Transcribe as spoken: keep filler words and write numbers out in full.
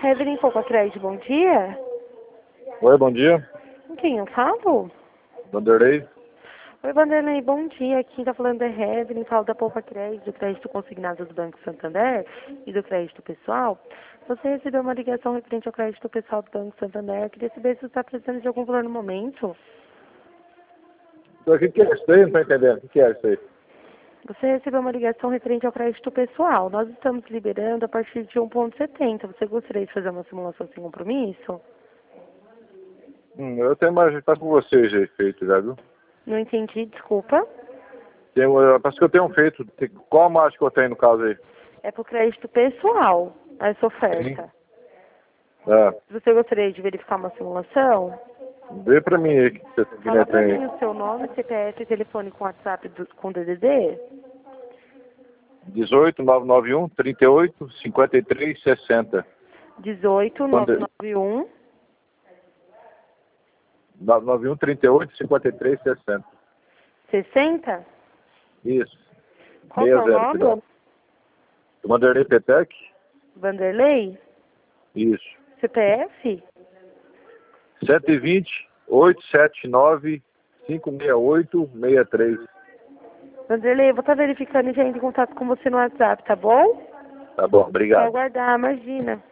Evelyn Poupa Crédito, bom dia. Oi, bom dia. Com quem eu falo? Vanderlei. Oi, Vanderlei, bom dia. Quem tá falando é Evelyn, falo da Poupa Crédito, do crédito consignado do Banco Santander e do crédito pessoal. Você recebeu uma ligação referente ao crédito pessoal do Banco Santander. Eu queria saber se você está precisando de algum valor no momento. O que, que é isso aí? Não estou entendendo. O que, que é isso aí? Você recebeu uma ligação referente ao crédito pessoal. Nós estamos liberando a partir de um ponto setenta. Você gostaria de fazer uma simulação sem compromisso? Hum, eu tenho mais estar com vocês aí feito já, viu? Não entendi, desculpa. Tenho, eu- parece que eu tenho feito. Tem- Qual a margem que eu tenho no caso aí? É para o crédito pessoal, essa oferta. É. Você gostaria de verificar uma simulação? Vê pra mim aí que você que Fala nem para tem mim aí. o seu nome, C P F e telefone com WhatsApp do, com D D D. dezoito, nove nove um, trinta e oito, cinquenta e três, sessenta. dezoito, nove Vander- nove um, nove nove um, trinta e oito, cinquenta e três, sessenta. sessenta. Isso. Qual que é o sessenta, nome? cuidado. Vanderlei Petec? Vanderlei? Isso. C P F? sete dois zero, oito sete nove, cinco seis oito, seis três. Vanderlei, eu vou estar verificando e já entro em contato com você no WhatsApp, tá bom? Tá bom, Só obrigado. aguardar, imagina.